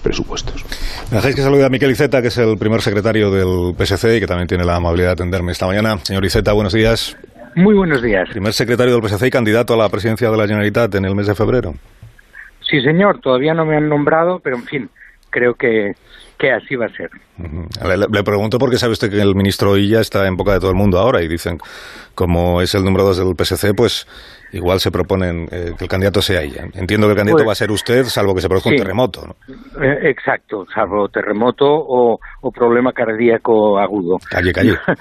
presupuestos. Me dejáis que salude a Miquel Iceta, que es el primer secretario del PSC y que también tiene la amabilidad de atenderme esta mañana. Señor Iceta, buenos días. Muy buenos días. Primer secretario del PSC y candidato a la presidencia de la Generalitat en el mes de febrero. Sí, señor, todavía no me han nombrado, pero en fin, creo que así va a ser. Le pregunto porque sabe usted que el ministro Illa está en boca de todo el mundo ahora y dicen, como es el número 2 del PSC, pues igual se proponen que el candidato sea Illa. Entiendo que el candidato va a ser usted, salvo que se produzca un terremoto, ¿no? Exacto, salvo terremoto o problema cardíaco agudo. Calle.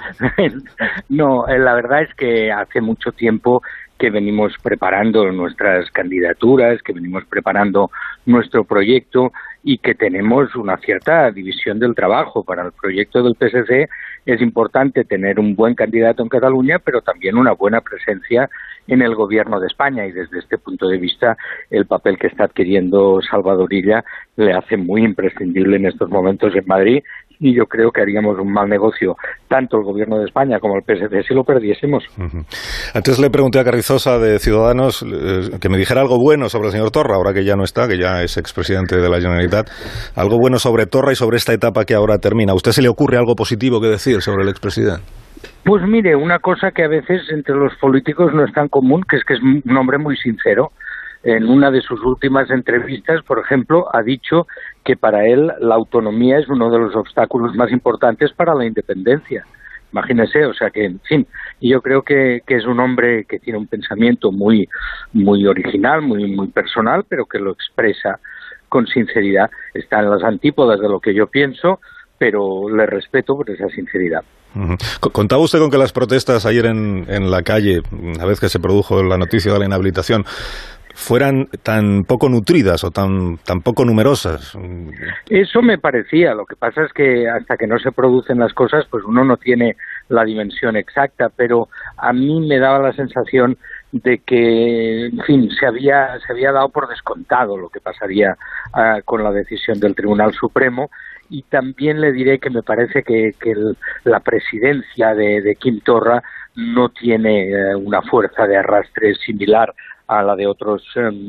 No, la verdad es que hace mucho tiempo que venimos preparando nuestras candidaturas, que venimos preparando nuestro proyecto y que tenemos una cierta división del trabajo. Para el proyecto del PSC es importante tener un buen candidato en Cataluña, pero también una buena presencia en el gobierno de España, y desde este punto de vista el papel que está adquiriendo Salvador Illa le hace muy imprescindible en estos momentos en Madrid, y yo creo que haríamos un mal negocio tanto el gobierno de España como el PSC si lo perdiésemos. Antes le pregunté a Carrizosa de Ciudadanos que me dijera algo bueno sobre el señor Torra, ahora que ya no está, que ya es expresidente de la Generalitat, algo bueno sobre Torra y sobre esta etapa que ahora termina. ¿A usted se le ocurre algo positivo que decir sobre el expresidente? Pues mire, una cosa que a veces entre los políticos no es tan común, que es un hombre muy sincero. En una de sus últimas entrevistas, por ejemplo, ha dicho que para él la autonomía es uno de los obstáculos más importantes para la independencia. Imagínese, o sea que, en fin, yo creo que es un hombre que tiene un pensamiento muy original, muy personal, pero que lo expresa con sinceridad. Está en las antípodas de lo que yo pienso, pero le respeto por esa sinceridad. Contaba usted con que las protestas ayer en la calle, una vez que se produjo la noticia de la inhabilitación, fueran tan poco nutridas o tan poco numerosas. Eso me parecía. Lo que pasa es que hasta que no se producen las cosas, pues uno no tiene la dimensión exacta, pero a mí me daba la sensación de que, en fin, se había dado por descontado lo que pasaría con la decisión del Tribunal Supremo. Y también le diré que me parece que la presidencia de Quim Torra no tiene una fuerza de arrastre similar a la de otros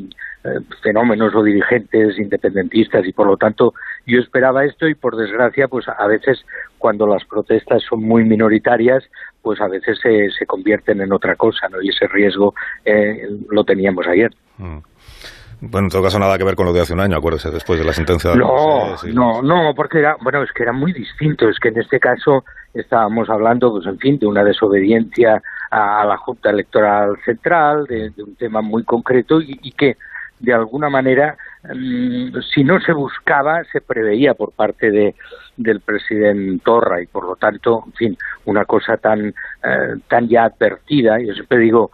fenómenos o dirigentes independentistas, y por lo tanto yo esperaba esto, y por desgracia pues a veces cuando las protestas son muy minoritarias pues a veces se convierten en otra cosa, ¿no? Y ese riesgo lo teníamos ayer. Bueno, en todo caso nada que ver con lo de hace un año, acuérdese, después de la sentencia de No, porque era muy distinto. Es que en este caso estábamos hablando, pues en fin, de una desobediencia a la Junta Electoral Central, de un tema muy concreto y que de alguna manera, si no se buscaba, se preveía por parte del presidente Torra, y por lo tanto, en fin, una cosa tan ya advertida. Yo siempre digo,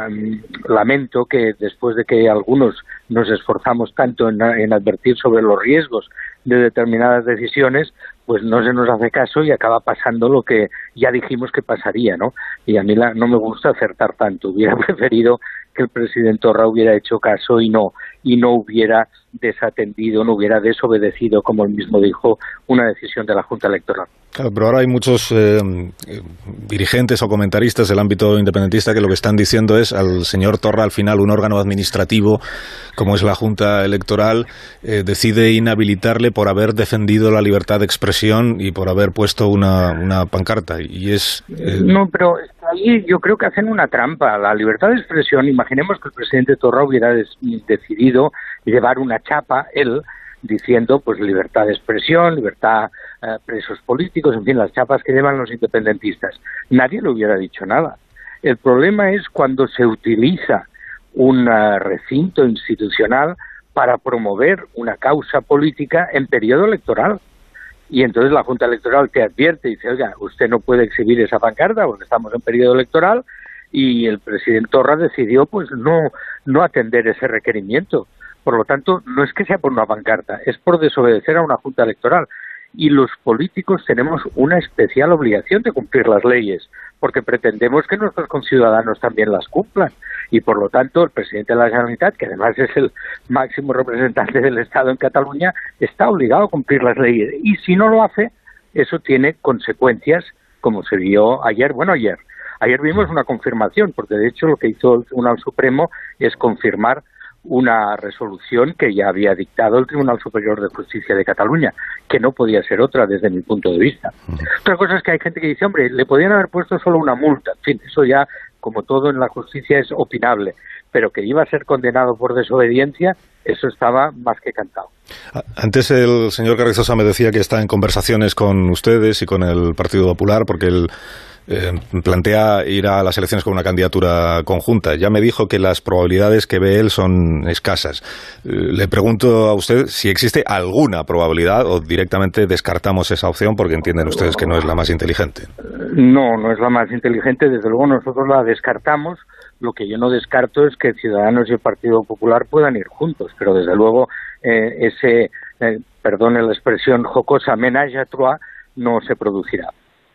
lamento que después de que algunos nos esforzamos tanto en advertir sobre los riesgos de determinadas decisiones, pues no se nos hace caso y acaba pasando lo que ya dijimos que pasaría, ¿no? Y a mí no me gusta acertar tanto. Hubiera preferido que el presidente Torra hubiera hecho caso y no hubiera desatendido, no hubiera desobedecido, como él mismo dijo, una decisión de la Junta Electoral. Claro, pero ahora hay muchos dirigentes o comentaristas del ámbito independentista que lo que están diciendo es al señor Torra, al final, un órgano administrativo como es la Junta Electoral, decide inhabilitarle por haber defendido la libertad de expresión y por haber puesto una pancarta. Y es No, pero ahí yo creo que hacen una trampa. La libertad de expresión, imaginemos que el presidente Torra hubiera decidido llevar una chapa, él, diciendo pues libertad de expresión, libertad, presos políticos, en fin, las chapas que llevan los independentistas. Nadie le hubiera dicho nada. El problema es cuando se utiliza un recinto institucional para promover una causa política en periodo electoral. Y entonces la Junta Electoral te advierte y dice, oiga, usted no puede exhibir esa pancarta porque estamos en periodo electoral, y el presidente Torra decidió pues no atender ese requerimiento. Por lo tanto, no es que sea por una pancarta, es por desobedecer a una Junta Electoral. Y los políticos tenemos una especial obligación de cumplir las leyes, porque pretendemos que nuestros conciudadanos también las cumplan. Y por lo tanto, el presidente de la Generalitat, que además es el máximo representante del Estado en Cataluña, está obligado a cumplir las leyes. Y si no lo hace, eso tiene consecuencias, como se vio ayer. Bueno, ayer vimos una confirmación, porque de hecho lo que hizo el Tribunal Supremo es confirmar una resolución que ya había dictado el Tribunal Superior de Justicia de Cataluña, que no podía ser otra desde mi punto de vista. Otra cosa es que hay gente que dice, hombre, le podían haber puesto solo una multa. En fin, eso ya, como todo en la justicia, es opinable. Pero que iba a ser condenado por desobediencia, eso estaba más que cantado. Antes el señor Carrizosa me decía que está en conversaciones con ustedes y con el Partido Popular, porque él plantea ir a las elecciones con una candidatura conjunta. Ya me dijo que las probabilidades que ve él son escasas. Le pregunto a usted si existe alguna probabilidad o directamente descartamos esa opción porque entienden ustedes que no es la más inteligente. No, no es la más inteligente. Desde luego nosotros la descartamos. Lo que yo no descarto es que Ciudadanos y el Partido Popular puedan ir juntos, pero desde luego perdone la expresión jocosa, ménage à trois no se producirá.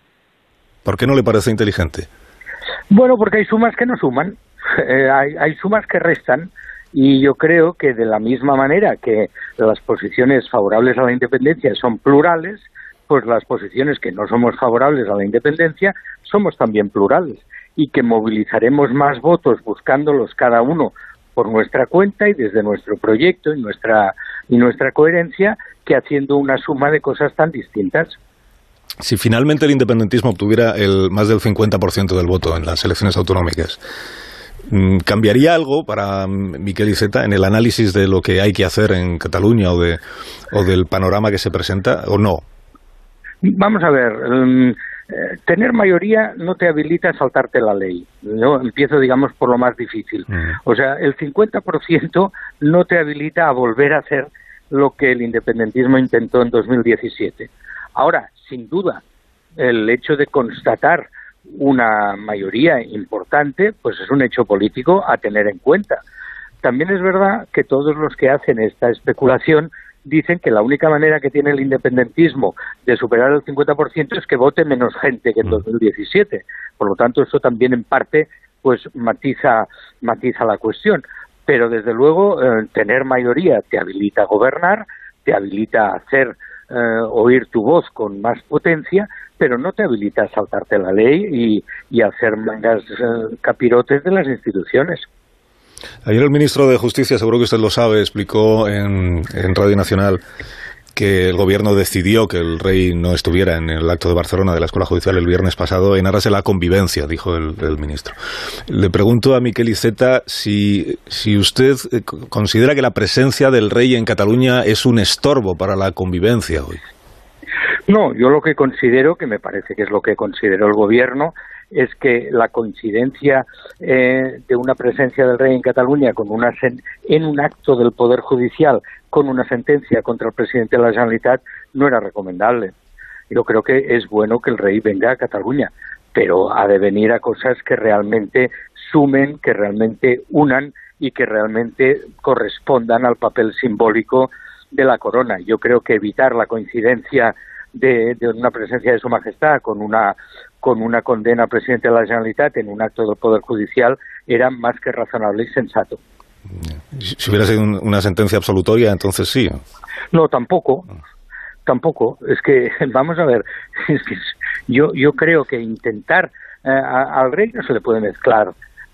¿Por qué no le parece inteligente? Bueno, porque hay sumas que no suman, hay sumas que restan, y yo creo que de la misma manera que las posiciones favorables a la independencia son plurales, pues las posiciones que no somos favorables a la independencia somos también plurales, y que movilizaremos más votos buscándolos cada uno por nuestra cuenta y desde nuestro proyecto y nuestra coherencia que haciendo una suma de cosas tan distintas. Si finalmente el independentismo obtuviera más del 50% del voto en las elecciones autonómicas, ¿cambiaría algo para Miquel Iceta en el análisis de lo que hay que hacer en Cataluña o del panorama que se presenta o no? Vamos a ver, tener mayoría no te habilita a saltarte la ley. Yo empiezo, digamos, por lo más difícil. O sea, el 50% no te habilita a volver a hacer lo que el independentismo intentó en 2017. Ahora, sin duda, el hecho de constatar una mayoría importante, pues es un hecho político a tener en cuenta. También es verdad que todos los que hacen esta especulación dicen que la única manera que tiene el independentismo de superar el 50% es que vote menos gente que en 2017. Por lo tanto, eso también en parte pues matiza la cuestión. Pero desde luego, tener mayoría te habilita a gobernar, te habilita a hacer oír tu voz con más potencia, pero no te habilita a saltarte la ley y a hacer mangas capirotes de las instituciones. Ayer el ministro de Justicia, seguro que usted lo sabe, explicó en Radio Nacional que el gobierno decidió que el rey no estuviera en el acto de Barcelona de la Escuela Judicial el viernes pasado en aras de la convivencia, dijo el ministro. Le pregunto a Miquel Iceta si usted considera que la presencia del rey en Cataluña es un estorbo para la convivencia hoy. No, yo lo que considero, que me parece que es lo que consideró el gobierno, es que la coincidencia de una presencia del rey en Cataluña en un acto del Poder Judicial con una sentencia contra el presidente de la Generalitat no era recomendable. Yo creo que es bueno que el rey venga a Cataluña, pero ha de venir a cosas que realmente sumen, que realmente unan y que realmente correspondan al papel simbólico de la corona. Yo creo que evitar la coincidencia de una presencia de Su Majestad con una condena al presidente de la Generalitat en un acto del Poder Judicial era más que razonable y sensato. Si hubiera sido una sentencia absolutoria, entonces sí. No, tampoco. Es que, vamos a ver, yo creo que intentar al rey no se le puede mezclar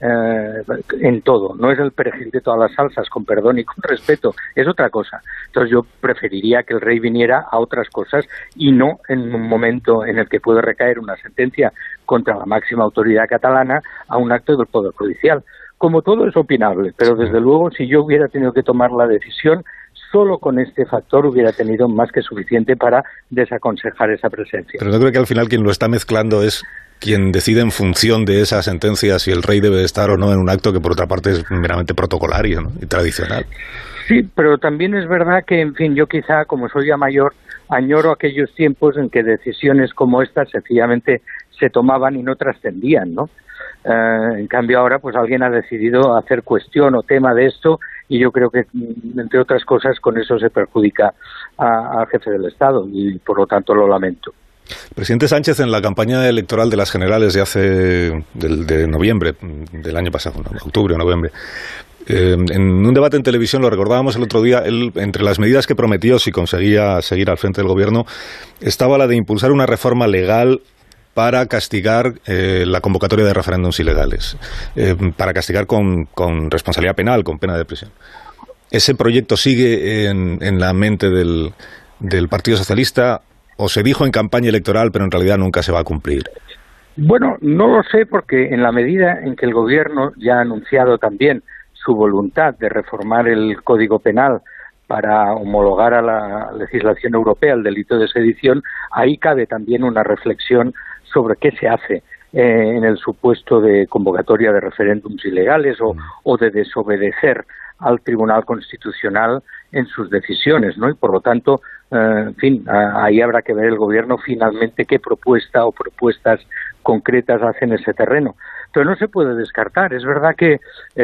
en todo, no es el perejil de todas las salsas, con perdón y con respeto, es otra cosa. Entonces yo preferiría que el rey viniera a otras cosas y no en un momento en el que puede recaer una sentencia contra la máxima autoridad catalana a un acto del Poder Judicial. Como todo es opinable, pero desde luego si yo hubiera tenido que tomar la decisión, solo con este factor hubiera tenido más que suficiente para desaconsejar esa presencia. Pero yo creo que al final quien lo está mezclando es quien decide en función de esa sentencia si el rey debe estar o no en un acto que por otra parte es meramente protocolario, ¿no? Y tradicional. Sí, pero también es verdad que, en fin, yo quizá, como soy ya mayor, añoro aquellos tiempos en que decisiones como estas sencillamente se tomaban y no trascendían, ¿no? En cambio ahora pues alguien ha decidido hacer cuestión o tema de esto y yo creo que, entre otras cosas, con eso se perjudica al jefe del Estado y por lo tanto lo lamento. El presidente Sánchez, en la campaña electoral de las generales de noviembre del año pasado, octubre o noviembre, en un debate en televisión, lo recordábamos el otro día, él, entre las medidas que prometió si conseguía seguir al frente del gobierno, estaba la de impulsar una reforma legal para castigar la convocatoria de referéndums ilegales, para castigar con responsabilidad penal, con pena de prisión. ¿Ese proyecto sigue en la mente del Partido Socialista o se dijo en campaña electoral pero en realidad nunca se va a cumplir? Bueno, no lo sé, porque en la medida en que el Gobierno ya ha anunciado también su voluntad de reformar el Código Penal para homologar a la legislación europea el delito de sedición, ahí cabe también una reflexión sobre qué se hace en el supuesto de convocatoria de referéndums ilegales o de desobedecer al Tribunal Constitucional en sus decisiones, ¿no? Y por lo tanto, en fin, ahí habrá que ver el Gobierno finalmente qué propuesta o propuestas concretas hace en ese terreno. Pero no se puede descartar. Es verdad que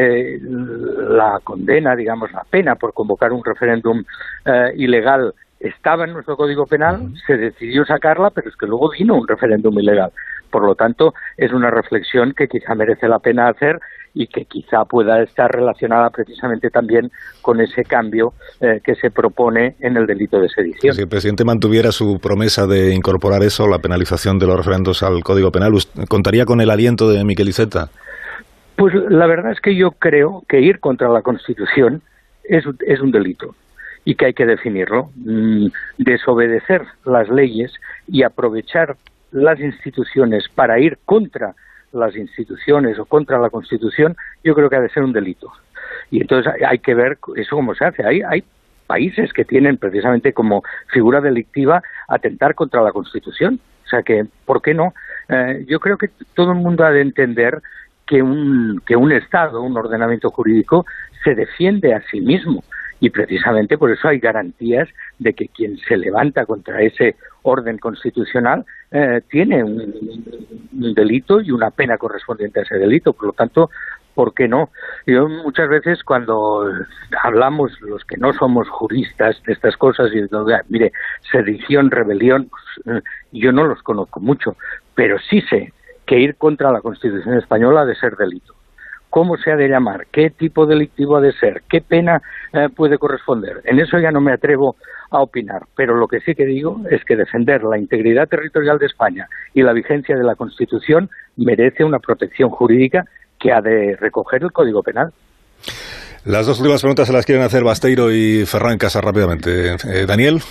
la condena, digamos, la pena por convocar un referéndum ilegal estaba en nuestro Código Penal, se decidió sacarla, pero es que luego vino un referéndum ilegal. Por lo tanto, es una reflexión que quizá merece la pena hacer y que quizá pueda estar relacionada precisamente también con ese cambio que se propone en el delito de sedición. Si el presidente mantuviera su promesa de incorporar eso, la penalización de los referendos al Código Penal, ¿contaría con el aliento de Miquel Iceta? Pues la verdad es que yo creo que ir contra la Constitución es un delito y que hay que definirlo. Desobedecer las leyes y aprovechar las instituciones para ir contra las instituciones o contra la Constitución, yo creo que ha de ser un delito. Y entonces hay que ver eso cómo se hace. Hay países que tienen precisamente como figura delictiva atentar contra la Constitución. O sea que, ¿por qué no? Yo creo que todo el mundo ha de entender que un Estado, un ordenamiento jurídico, se defiende a sí mismo. Y precisamente por eso hay garantías de que quien se levanta contra ese orden constitucional tiene un delito y una pena correspondiente a ese delito. Por lo tanto, ¿por qué no? Yo muchas veces cuando hablamos los que no somos juristas de estas cosas, y mire, sedición, rebelión, pues, yo no los conozco mucho, pero sí sé que ir contra la Constitución española ha de ser delito. ¿Cómo se ha de llamar? ¿Qué tipo delictivo ha de ser? ¿Qué pena puede corresponder? En eso ya no me atrevo a opinar, pero lo que sí que digo es que defender la integridad territorial de España y la vigencia de la Constitución merece una protección jurídica que ha de recoger el Código Penal. Las dos últimas preguntas se las quieren hacer Basteiro y Ferran Casas rápidamente. Daniel.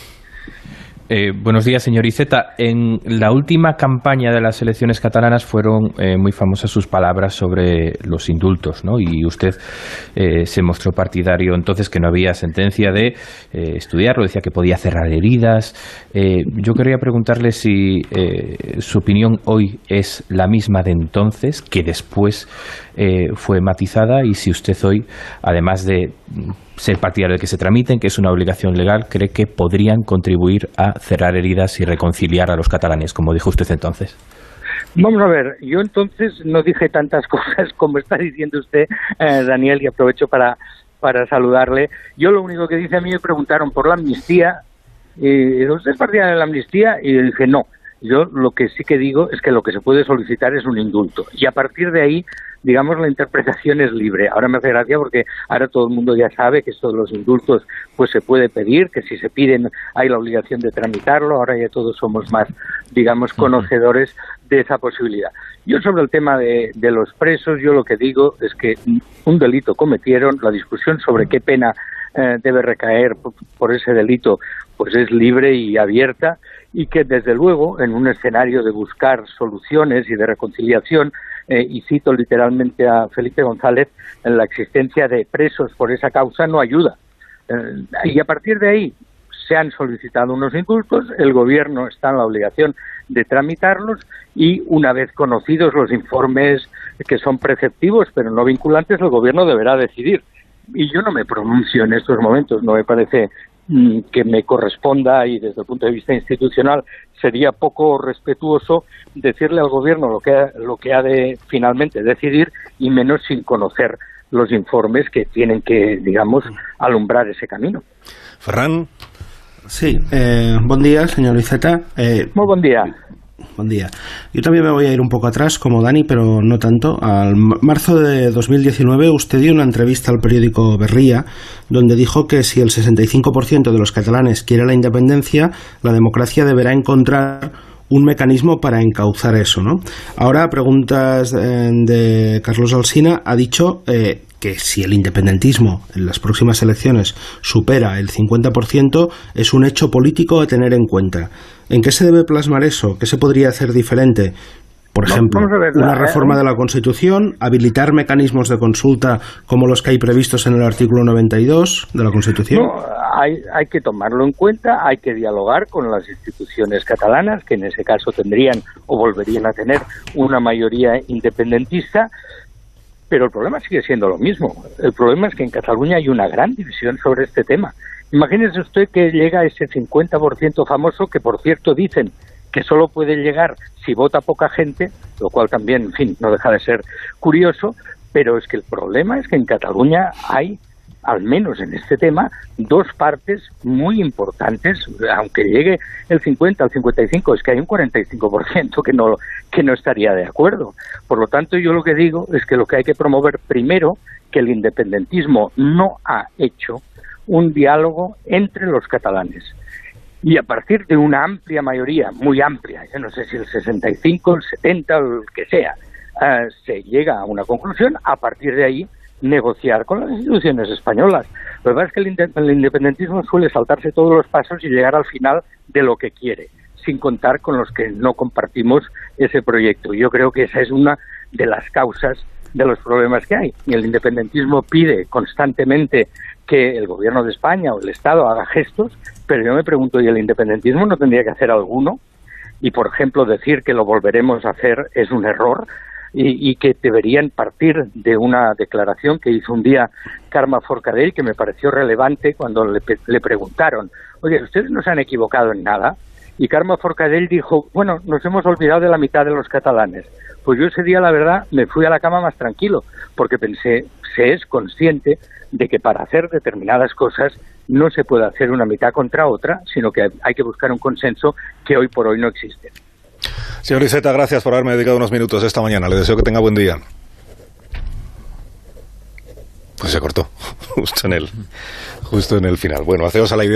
Buenos días, señor Iceta. En la última campaña de las elecciones catalanas fueron muy famosas sus palabras sobre los indultos, ¿no? Y usted se mostró partidario entonces que no había sentencia de estudiarlo, decía que podía cerrar heridas. Yo quería preguntarle si su opinión hoy es la misma de entonces, que después fue matizada, y si usted hoy, además de ser partidario de que se tramiten, que es una obligación legal, cree que podrían contribuir a cerrar heridas y reconciliar a los catalanes, como dijo usted entonces. Vamos a ver, yo entonces no dije tantas cosas como está diciendo usted, Daniel, y aprovecho para saludarle. Yo lo único que dije, a mí me preguntaron por la amnistía, ¿usted es partidario de la amnistía? Y yo dije, no. Yo lo que sí que digo es que lo que se puede solicitar es un indulto. Y a partir de ahí, digamos, la interpretación es libre. Ahora me hace gracia porque ahora todo el mundo ya sabe que esto de los indultos pues se puede pedir, que si se piden hay la obligación de tramitarlo. Ahora ya todos somos más, digamos, conocedores de esa posibilidad. Yo sobre el tema de los presos, yo lo que digo es que un delito cometieron, la discusión sobre qué pena debe recaer por ese delito pues es libre y abierta, y que desde luego en un escenario de buscar soluciones y de reconciliación, y cito literalmente a Felipe González, en la existencia de presos por esa causa no ayuda. Y a partir de ahí se han solicitado unos indultos, el Gobierno está en la obligación de tramitarlos y una vez conocidos los informes que son preceptivos pero no vinculantes, el Gobierno deberá decidir. Y yo no me pronuncio en estos momentos, no me parece que me corresponda, y desde el punto de vista institucional sería poco respetuoso decirle al Gobierno lo que ha de finalmente decidir, y menos sin conocer los informes que tienen que, digamos, alumbrar ese camino. Ferran. Sí, buen día, señor Iceta. Muy buen día. Buen día. Yo también me voy a ir un poco atrás, como Dani, pero no tanto. Al marzo de 2019 usted dio una entrevista al periódico Berria, donde dijo que si el 65% de los catalanes quiere la independencia, la democracia deberá encontrar un mecanismo para encauzar eso, ¿no? Ahora, preguntas de Carlos Alsina, ha dicho que si el independentismo en las próximas elecciones supera el 50%, es un hecho político a tener en cuenta. ¿En qué se debe plasmar eso? ¿Qué se podría hacer diferente? Por ejemplo, una reforma de la Constitución, habilitar mecanismos de consulta como los que hay previstos en el artículo 92 de la Constitución. No, hay que tomarlo en cuenta, hay que dialogar con las instituciones catalanas, que en ese caso tendrían o volverían a tener una mayoría independentista, pero el problema sigue siendo lo mismo. El problema es que en Cataluña hay una gran división sobre este tema. Imagínese usted que llega ese 50% famoso, que por cierto dicen que solo puede llegar si vota poca gente, lo cual también, en fin, no deja de ser curioso, pero es que el problema es que en Cataluña hay, al menos en este tema, dos partes muy importantes, aunque llegue el 50 al 55, es que hay un 45% que no estaría de acuerdo. Por lo tanto, yo lo que digo es que lo que hay que promover primero, que el independentismo no ha hecho un diálogo entre los catalanes. Y a partir de una amplia mayoría, muy amplia, yo no sé si el 65, el 70, el que sea, se llega a una conclusión, a partir de ahí negociar con las instituciones españolas. Lo que pasa es que el independentismo suele saltarse todos los pasos y llegar al final de lo que quiere, sin contar con los que no compartimos ese proyecto. Yo creo que esa es una de las causas de los problemas que hay. Y el independentismo pide constantemente que el gobierno de España o el Estado haga gestos, pero yo me pregunto, ¿y el independentismo no tendría que hacer alguno? Y, por ejemplo, decir que lo volveremos a hacer es un error, y que deberían partir de una declaración que hizo un día Carme Forcadell, que me pareció relevante cuando le preguntaron, oye, ¿ustedes no se han equivocado en nada? Y Carme Forcadell dijo, bueno, nos hemos olvidado de la mitad de los catalanes. Pues yo ese día, la verdad, me fui a la cama más tranquilo, porque pensé, se es consciente de que para hacer determinadas cosas no se puede hacer una mitad contra otra, sino que hay que buscar un consenso que hoy por hoy no existe. Señor Iceta, gracias por haberme dedicado unos minutos esta mañana. Le deseo que tenga buen día. Pues se cortó, justo en el final. Bueno, haceos a la idea.